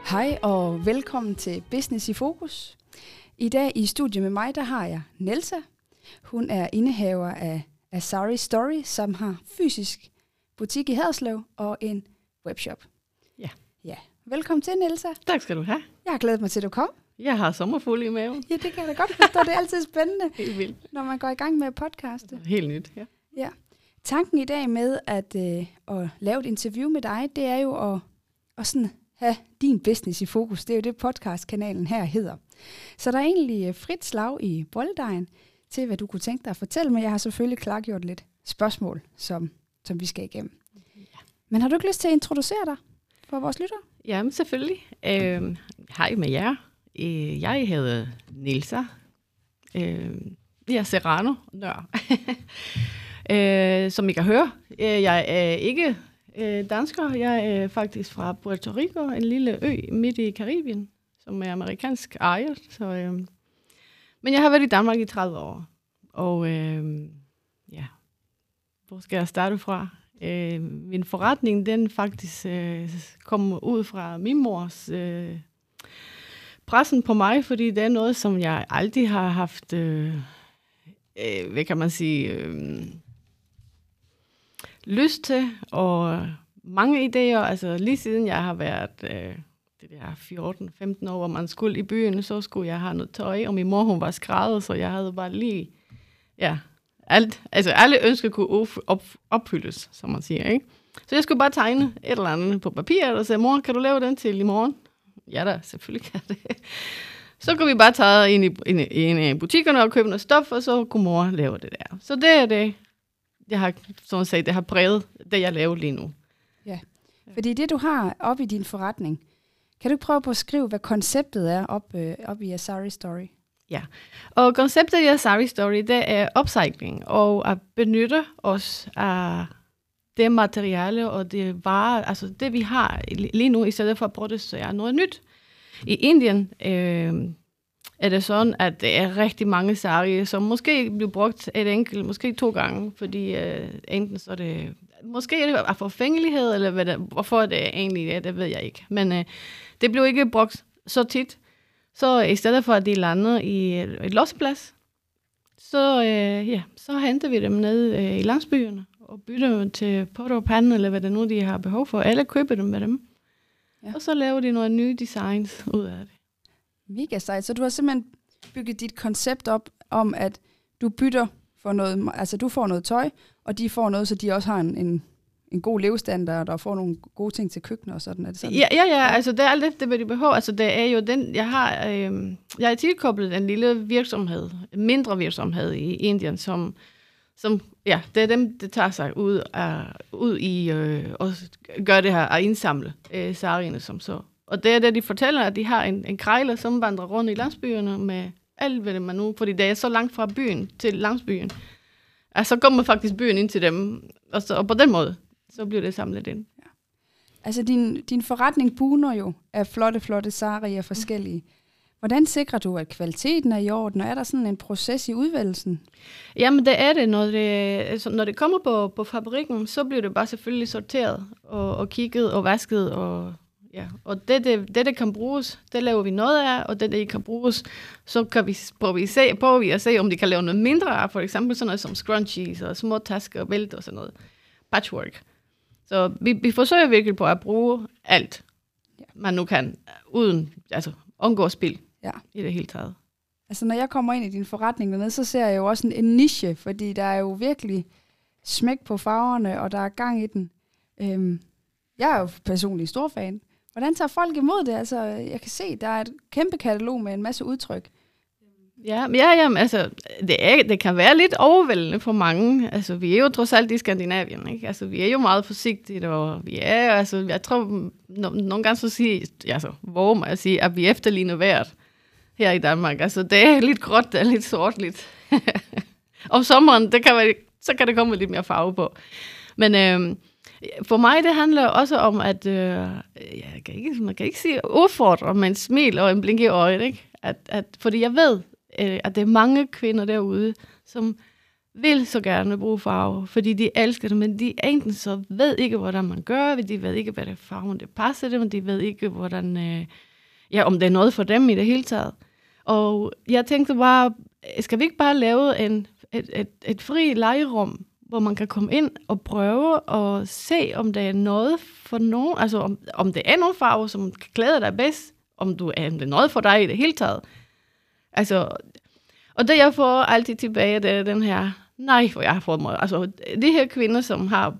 Hej og velkommen til Business i Fokus. I dag i studiet med mig, der har jeg Nelsa. Hun er indehaver af Asari Story, som har fysisk butik i Haderslev og en webshop. Ja. Velkommen til, Nelsa. Tak skal du have. Jeg har glædet mig til, at du kom. Jeg har sommerfugle i maven. Ja, det kan jeg da godt forstå. Det er altid spændende, Helt vildt. når man går i gang med at podcaste. Helt nyt, ja. Ja. Tanken i dag med at lave et interview med dig, det er jo at sådan have din business i fokus. Det er jo det, podcastkanalen her hedder. Så der er egentlig frit slag i bolledejen til, hvad du kunne tænke dig at fortælle, men jeg har selvfølgelig klargjort lidt spørgsmål, som vi skal igennem. Ja. Men har du ikke lyst til at introducere dig for vores lyttere? Jamen, selvfølgelig. Hej med jer. Jeg hedder Nelsa. Jeg er Serrano. Som I kan høre, jeg er ikke dansker. Jeg er faktisk fra Puerto Rico, en lille ø midt i Karibien, som er amerikansk ejet. Men jeg har været i Danmark i 30 år. Og hvor skal jeg starte fra? Min forretning, den faktisk kom ud fra min mors pressen på mig, fordi det er noget, som jeg aldrig har haft, hvad kan man sige, lyst til, og mange idéer. Altså lige siden jeg har været det der 14-15 år, hvor man skulle i byen, så skulle jeg have noget tøj, og min mor, hun var skrædder, så jeg havde bare lige, alle ønsker kunne opfyldes, som man siger, ikke? Så jeg skulle bare tegne et eller andet på papir, og sige, mor, kan du lave den til i morgen? Ja da, selvfølgelig kan det. Så kunne vi bare tage ind i butikkerne og købe noget stof, og så kunne mor lave det der. Så det er det, jeg har, sådan sagt, det har præget det, jeg laver lige nu. Ja, fordi det, du har op i din forretning, kan du prøve på at skrive, hvad konceptet er op i Asari Story? Ja, og konceptet i Asari Story, det er upcycling, og at benytte os af det materiale og det varer, altså det vi har lige nu, i stedet for at producere noget nyt. I Indien er det sådan, at der er rigtig mange sari, som måske bliver brugt et enkelt, måske 2 gange, fordi enten så er det, måske er det af forfængelighed, eller hvorfor det egentlig er, det ved jeg ikke. Men det bliver ikke brugt så tit. Så i stedet for, at de lander i et losseplads, så henter vi dem ned i landsbyerne og bytter dem til pot og pande, eller hvad det nu, de har behov for. Alle køber dem med dem. Ja. Og så laver de nogle nye designs ud af det. Mega sejt. Så du har simpelthen bygget dit koncept op om, at du bytter for noget, altså du får noget tøj, og de får noget, så de også har en god levestandard og får nogle gode ting til køkkenet og sådan. Er det sådan? Ja, altså det er alt efter, hvad de behøver. Altså det er jo den, jeg har tilkoblet en lille virksomhed, en mindre virksomhed i Indien, som det er dem, der tager sig ud i og gør det her, at indsamle sarierne som så. Og det er det, de fortæller, at de har en krejler, som vandrer rundt i landsbyerne med alt, hvad det man nu, fordi det er så langt fra byen til landsbyen. Altså, så kommer faktisk byen ind til dem, og på den måde, så bliver det samlet ind. Ja. Altså, din forretning buner jo af flotte sarier forskellige. Hvordan sikrer du, at kvaliteten er i orden, og er der sådan en proces i udvælgelsen? Jamen, det er det. Når det kommer på fabrikken, så bliver det bare selvfølgelig sorteret og kigget og vasket. Og det kan bruges, det laver vi noget af, og det ikke kan bruges, så kan vi prøve at se, om de kan lave noget mindre af, for eksempel sådan noget som scrunchies og små tasker og bælte og sådan noget. Patchwork. Så vi forsøger virkelig på at bruge alt, man nu kan, uden undgå spil. Ja. I det hele taget. Altså, når jeg kommer ind i din forretning dernede, så ser jeg jo også en niche, fordi der er jo virkelig smæk på farverne, og der er gang i den. Jeg er jo personligt stor fan. Hvordan tager folk imod det? Altså, jeg kan se, der er et kæmpe katalog med en masse udtryk. Jamen, altså, det kan være lidt overvældende for mange. Altså, vi er jo trods alt i Skandinavien, ikke? Altså, vi er jo meget forsigtige, og vi er, altså, jeg tror, nogle gange så våger mig at sige, at vi efterligner vejret her i Danmark. Altså, det er lidt gråt, det er lidt sort, lidt. Om sommeren, så kan det komme lidt mere farve på. Men for mig, det handler også om, at man kan ikke sige udfordre med en smil og en blink i øjet, ikke? Fordi jeg ved, at det er mange kvinder derude, som vil så gerne bruge farve, fordi de elsker det, men de enten så ved ikke, hvordan man gør, de ved ikke, hvad det farven det passer dem, de ved ikke, hvordan, om det er noget for dem i det hele taget. Og jeg tænkte bare, skal vi ikke bare lave et fri legerum, hvor man kan komme ind og prøve og se, om der er noget for nogen, altså om det er nogle farver, som klæder dig bedst, om det er noget for dig i det hele taget. Altså, og det jeg får altid tilbage, det er den her, hvor jeg har fået mig, altså de her kvinder, som har,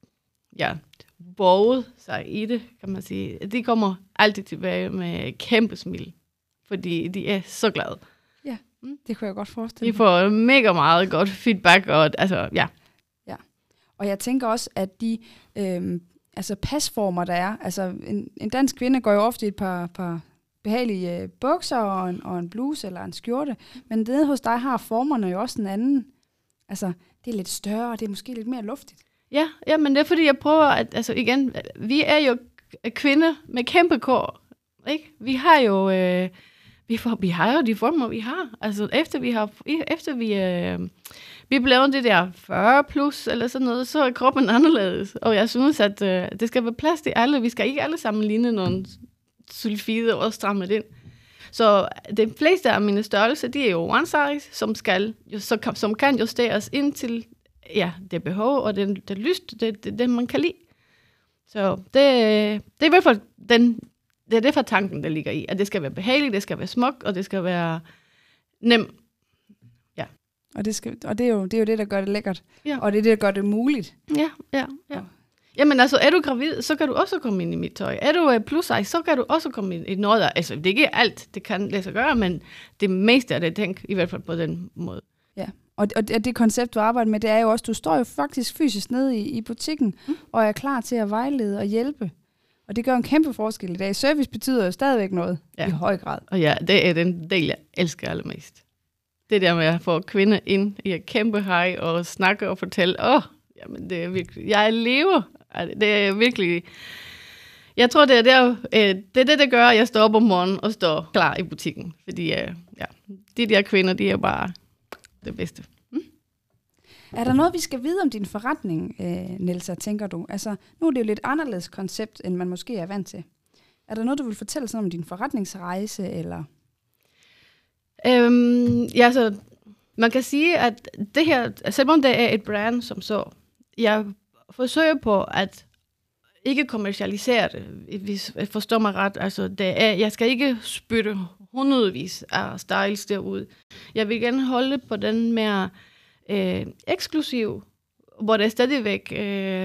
våget sig i det, kan man sige, de kommer altid tilbage med kæmpe smil, fordi de er så glade. Ja, det kunne jeg godt forestille mig. De får mega meget godt feedback, og altså, ja. Ja, og jeg tænker også, at de pasformer, der er, altså en dansk kvinde går jo ofte i et par behagelige bukser og en bluse eller en skjorte, men nede hos dig har formerne jo også en anden, altså det er lidt større, og det er måske lidt mere luftigt. Ja, men det er fordi, jeg prøver at, altså igen, vi er jo kvinder med kæmpe kår, ikke? Vi har jo, vi har jo de former, vi har. Altså efter vi blev det der 40 plus eller sådan noget, så er kroppen anderledes. Og jeg synes, at det skal være plads til alle. Vi skal ikke alle sammen ligne nogle sulfider og stramme det ind. Så de fleste af mine størrelser, de er jo one size, som kan justeres ind til det behov og det lyst, det man kan lide. Så det er i hvert fald det er det for tanken, der ligger i. At det skal være behageligt, det skal være smukt, og det skal være nemt. Ja. Og det er jo det, der gør det lækkert. Ja. Og det er det, der gør det muligt. Ja. Jamen altså, er du gravid, så kan du også komme ind i mit tøj. Er du plus size, så kan du også komme ind i noget. Altså, det er ikke alt, det kan lade sig gøre, men det meste af det, tænk i hvert fald på den måde. Ja. Og det koncept, du arbejder med, det er jo også, du står jo faktisk fysisk nede i butikken, og er klar til at vejlede og hjælpe. Og det gør en kæmpe forskel i dag. Service betyder jo stadigvæk noget i høj grad. Og ja, det er den del, jeg elsker allermest. Det der med at få kvinder ind i et kæmpe hej og snakke og fortælle, jamen det er virkelig, jeg lever. Det er virkelig, jeg tror, det er det gør, at jeg står op om morgenen og står klar i butikken. Fordi de der kvinder, de er bare det bedste. Er der noget, vi skal vide om din forretning, Nelsa, tænker du? Altså, nu er det jo lidt anderledes koncept, end man måske er vant til. Er der noget, du vil fortælle sådan om din forretningsrejse, eller? Så man kan sige, at det her, selvom det er et brand som så, jeg forsøger på at ikke kommercialisere det, hvis jeg forstår mig ret. Altså, jeg skal ikke spytte hundredvis af styles derud. Jeg vil gerne holde på den mere eksklusiv, hvor det er stadigvæk...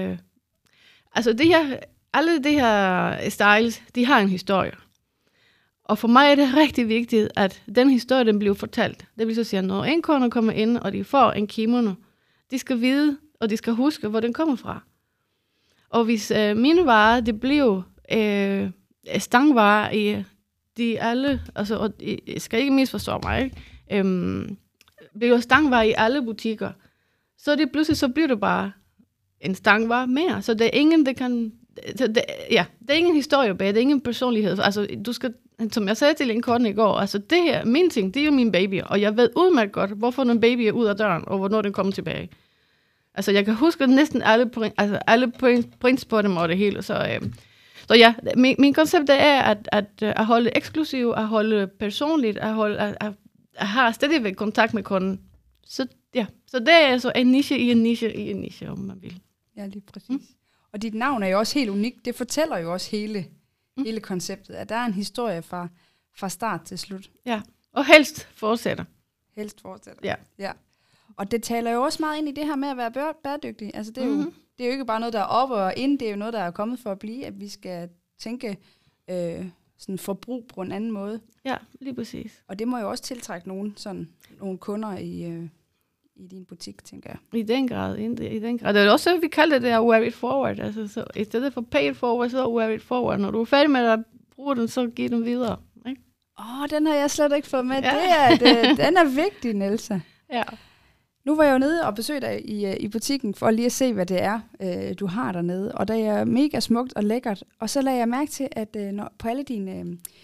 alle de her styles, de har en historie. Og for mig er det rigtig vigtigt, at den historie, den bliver fortalt. Det vil så sige, at når en kunde kommer ind, og de får en kimono, de skal vide, og de skal huske, hvor den kommer fra. Og hvis mine varer, det bliver stangvarer i de alle, altså, og jeg skal ikke misforstå mig, ikke? Bliver stangvarer i alle butikker, så det pludselig så bliver det bare en stangvare mere. Så det er ingen, det er ingen historie bag, det er ingen personlighed. Altså, du skal, som jeg sagde til en kunde i går, altså det her, min ting, det er jo min baby, og jeg ved udmærket godt, hvorfor en baby er ud af døren, og hvornår den kommer tilbage. Altså, jeg kan huske næsten alle prints på dem og det hele, så ja, min koncept er at holde eksklusiv, at holde personligt, at have stadigvæk kontakt med kunden. Så det er altså en niche i en niche i en niche, om man vil. Ja, lige præcis. Og dit navn er jo også helt unikt. Det fortæller jo også hele konceptet, at der er en historie fra start til slut. Ja, og helst fortsætter. Ja. Og det taler jo også meget ind i det her med at være bæredygtig. Altså det er jo ikke bare noget, der er op og ind, det er jo noget, der er kommet for at blive, at vi skal tænke sådan forbrug på en anden måde. Ja, lige præcis. Og det må jo også tiltrække nogle kunder i din butik, tænker jeg. I den grad. Det er også, vi kalder det wear it forward. Altså, så i stedet for pay it forward, så wear it forward. Når du er færdig med at bruge den, så giv den videre. Ikke? Den har jeg slet ikke fået med. Ja. Den er vigtig, Nelsa. Ja. Nu var jeg jo nede og besøgte dig i butikken, for lige at se, hvad det er, du har dernede. Og det er mega smukt og lækkert. Og så lagde jeg mærke til, at på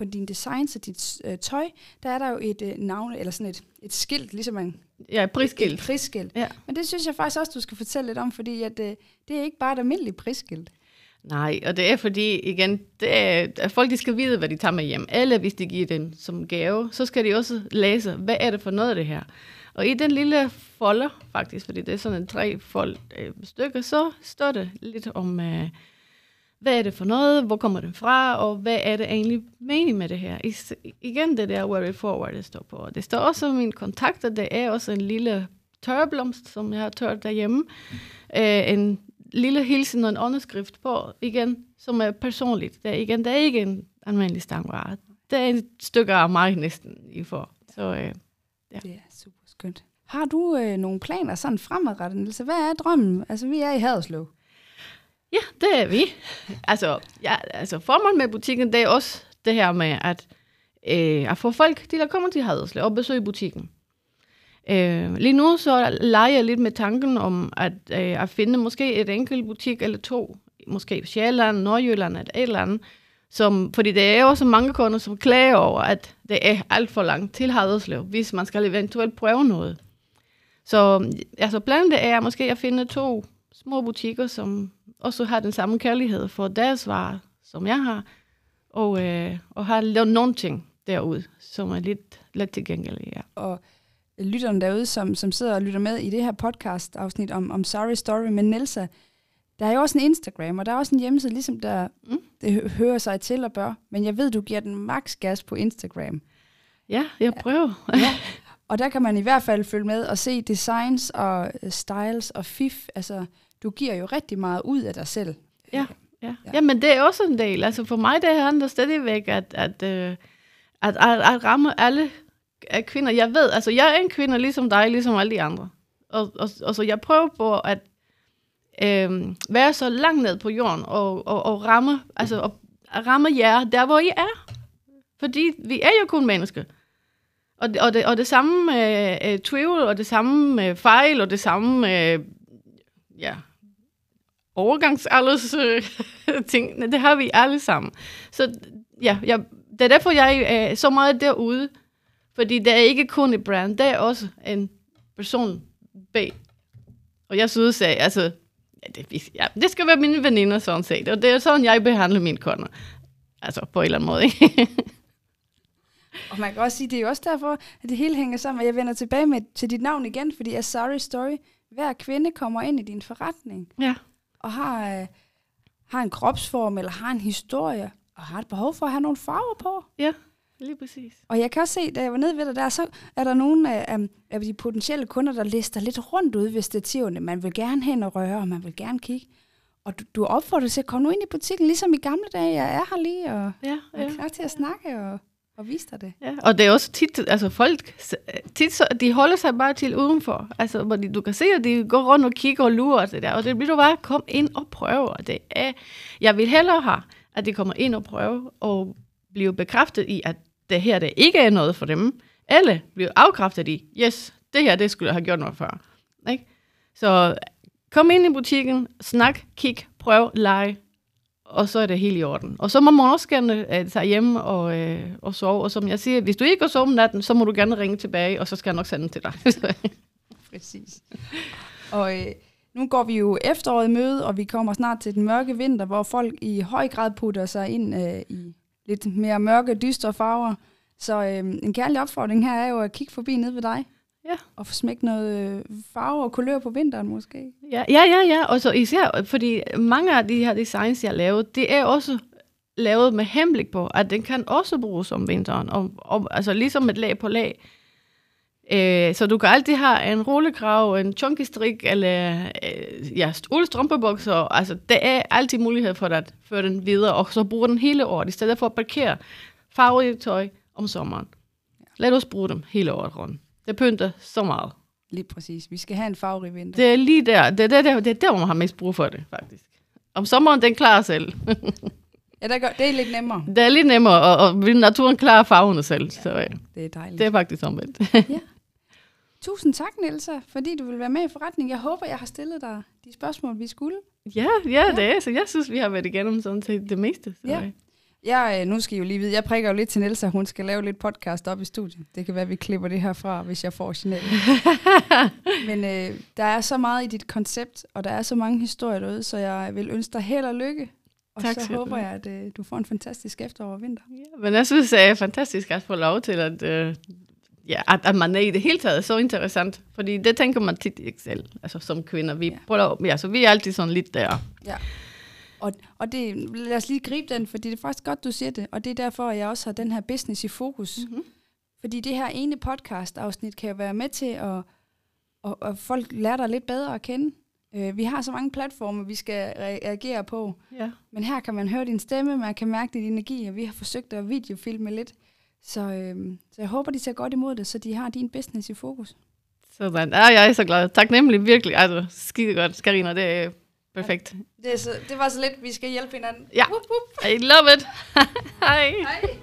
på dine designs og dit tøj, der er der jo et navn, eller sådan et skilt, ligesom en... Ja, prisskilt. Et prisskilt. Ja. Men det synes jeg faktisk også, du skal fortælle lidt om, fordi at, det er ikke bare et almindeligt prisskilt. Nej, og det er fordi, igen, at folk de skal vide, hvad de tager med hjem. Eller hvis de giver den som gave, så skal de også læse, hvad er det for noget af det her. Og i den lille folder, faktisk, fordi det er sådan en 3 stykker, så står det lidt om, hvad er det for noget, hvor kommer det fra, og hvad er det egentlig mening med det her. Igen det der where it forward, det står på. Det står også om mine kontakter, det er også en lille tørreblomst, som jeg har tørt derhjemme. En lille hilsen og en underskrift på, igen, som er personligt. Det er ikke en almindelig stangvare. Det er et stykke af mig næsten, I får. Så, ja. Det er super skønt. Har du nogle planer sådan fremadrettet, Niels? Hvad er drømmen? Altså, vi er i Haderslev. Ja, det er vi. Altså formålet med butikken, det er også det her med, at få folk til at komme til Haderslev og besøge butikken. Lige nu så leger jeg lidt med tanken om at finde måske et enkelt butik eller 2, måske Sjælland, Nordjylland eller et eller andet, fordi det er også mange kunder, som klager over, at det er alt for langt til Haderslev, hvis man skal eventuelt prøve noget. Så altså planen er måske at finde 2 små butikker, som også har den samme kærlighed for deres varer, som jeg har, og har lavet nogle ting derude, som er lidt tilgængelige. Ja. Og lytterne derude, som sidder og lytter med i det her podcast-afsnit om Sorry Story med Nelsa, der er jo også en Instagram, og der er også en hjemmeside, ligesom der det hører sig til og bør. Men jeg ved, du giver den max gas på Instagram. Ja, jeg prøver. Ja. Og der kan man i hvert fald følge med og se designs og styles og fif. Altså, du giver jo rigtig meget ud af dig selv. Ja. Men det er også en del. Altså for mig, det handler stadigvæk at ramme alle kvinder. Jeg ved, altså jeg er en kvinde ligesom dig, ligesom alle de andre. Og så jeg prøver på at være så langt ned på jorden og ramme, altså at ramme jer der, hvor I er. Fordi vi er jo kun mennesker. Og det samme tvivl, og det samme fejl, og det samme overgangsalders ting, det har vi alle sammen. Så ja, det er derfor, jeg er så meget derude. Fordi det er ikke kun et brand, det er også en person bag. Og jeg synes, at altså, det skal være mine veninder, sådan set. Og det er sådan, jeg behandler mine kunder. Altså, på en eller anden måde, ikke? Og man kan også sige, det er jo også derfor, at det hele hænger sammen. Og jeg vender tilbage til dit navn igen, fordi af Sorry Story, hver kvinde kommer ind i din forretning. Ja. Og har en kropsform, eller har en historie, og har et behov for at have nogle farver på. Ja, lige præcis. Og jeg kan også se, da jeg var nede ved dig der, så er der nogle af de potentielle kunder, der lister lidt rundt ude ved stativerne. Man vil gerne hen og røre, og man vil gerne kigge. Og du opfordrer til at komme nu ind i butikken, ligesom i gamle dage. Jeg er her lige, og er klar til at snakke og vise dig det. Ja, og det er også tit, altså folk, de holder sig bare til udenfor. Altså, hvor du kan se, at de går rundt og kigger og lurer og det der. Og det bliver du bare, kom ind og prøve. Og det er, jeg vil hellere have, at de kommer ind og prøve, og blive bekræftet i, at det her det ikke er noget for dem. Eller blive afkræftet i, yes, det her, det skulle jeg have gjort noget før. Ikke? Så kom ind i butikken, snak, kig, prøv, lege, og så er det helt i orden. Og så må man også gerne tage hjem og sove. Og som jeg siger, hvis du ikke går sove om natten, så må du gerne ringe tilbage, og så skal jeg nok sende den til dig. Præcis. Og nu går vi jo efteråret i møde, og vi kommer snart til den mørke vinter, hvor folk i høj grad putter sig ind i lidt mere mørke, dystre farver. Så en kærlig opfordring her er jo at kigge forbi ned ved dig. Ja. Og få smækket noget farve og kulør på vinteren måske. Ja. Og så især, fordi mange af de her designs, jeg laver, det er også lavet med henblik på, at den kan også bruges om vinteren. Og altså ligesom et lag på lag. Så du kan altid have en rullekrav, en chunky strik, eller uldstrømpebukser. Altså, der er altid mulighed for at føre den videre, og så bruge den hele året, i stedet for at parkere farvet tøj om sommeren. Lad os bruge dem hele året rundt. Det pynter så meget. Lige præcis. Vi skal have en farverig vinter. Det er lige der. Det er der, hvor man har mest brug for det, faktisk. Om sommeren, den klarer selv. Ja, det er lidt nemmere. Det er lidt nemmere, og naturen klarer farverne selv. Ja, så, det er dejligt. Det er faktisk omvendt. Ja. Tusind tak, Nelsa, fordi du vil være med i forretningen. Jeg håber, jeg har stillet dig de spørgsmål, vi skulle. Ja, det er. Så jeg synes, vi har været igennem sådan til det meste. Så. Ja. Nu skal I jo lige vide, jeg prikker jo lidt til Niels, at hun skal lave lidt podcast op i studiet. Det kan være, at vi klipper det her fra, hvis jeg får signal. Men der er så meget i dit koncept, og der er så mange historier derude, så jeg vil ønske dig held og lykke. Og tak, så håber jeg, at du får en fantastisk efterår og vinter. Ja, men jeg synes, det er fantastisk at få lov til, at man er i det hele taget så interessant. Fordi det tænker man tit ikke selv, altså som kvinder. Vi er altid sådan lidt der. Ja. Og det, lad os lige gribe den, fordi det er faktisk godt, du siger det. Og det er derfor, at jeg også har den her business i fokus. Mm-hmm. Fordi det her ene podcast-afsnit kan jo være med til, at folk lærer dig lidt bedre at kende. Vi har så mange platforme, vi skal reagere på. Ja. Men her kan man høre din stemme, man kan mærke din energi, og vi har forsøgt at videofilme lidt. Så jeg håber, de tager godt imod det, så de har din business i fokus. Sådan. Ja, jeg er så glad. Tak nemlig virkelig. Altså, skide godt, Karina. Det er perfekt. Det var så lidt, vi skal hjælpe hinanden. Ja, I love it. Hej. Hej.